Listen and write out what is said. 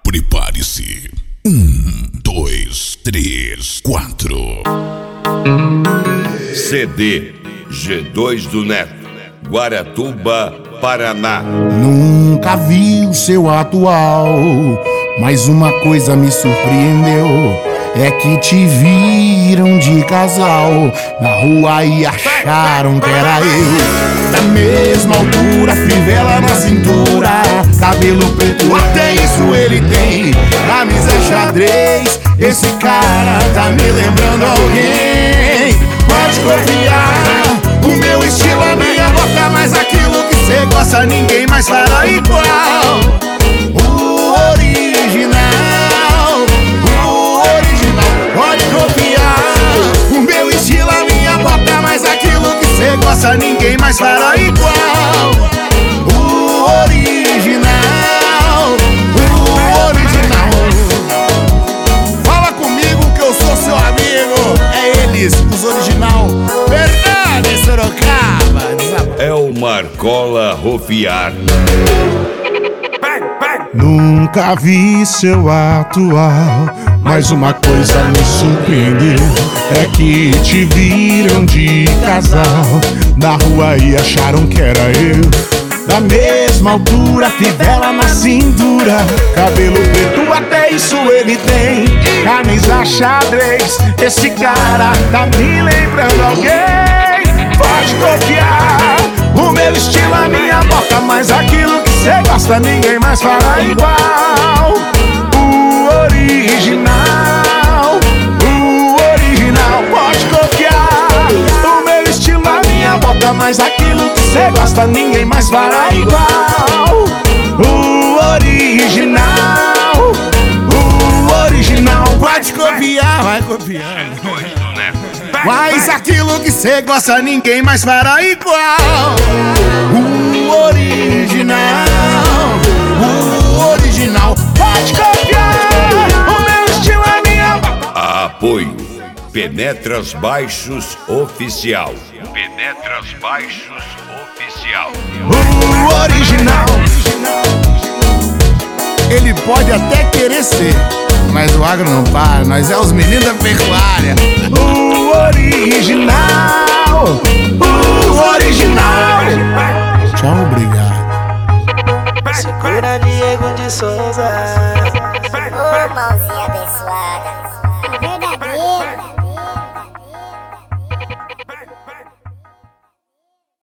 Prepare-se. 2, 3, 4. CD G2 do Neto, Guaratuba, Paraná. Nunca vi o seu atual, mas uma coisa me surpreendeu. É que te viram de casal na rua e acharam que era eu. Da mesma altura, fivela na cintura, cabelo preto, até isso ele tem. Camisa xadrez, esse cara tá me lembrando alguém. Pode confiar, o meu estilo, a minha boca, mas aquilo que cê gosta ninguém mais fará igual. O original, pode confiar. O meu estilo, a minha bota, mas aquilo que cê gosta ninguém mais fará igual. O original, o original. Fala comigo que eu sou seu amigo. É eles, os original. Verdade, Sorocaba. É o Marcola Rofiar. Nunca vi seu atual, mas uma coisa me surpreendeu. É que te viram de casal na rua e acharam que era eu. Da mesma altura, fivela na cintura, cabelo preto, até isso ele tem. Camisa xadrez, esse cara tá me lembrando alguém. Pode confiar, o meu estilo, a minha boca, mas aquilo que cê gosta ninguém mais fará igual. O original, pode confiar. O meu estilo, a minha boca, mas aquilo que cê gosta ninguém mais fará igual. O original, pode confiar, vai confiar. Mas aquilo que cê gosta ninguém mais fará igual. O original, pode copiar. O meu estilo, a minha boca. Apoio Penetras Baixos Oficial. Penetras Baixos Oficial. O original. Ele pode até querer ser, mas o agro não para, nós é os meninos da pecuária. O original,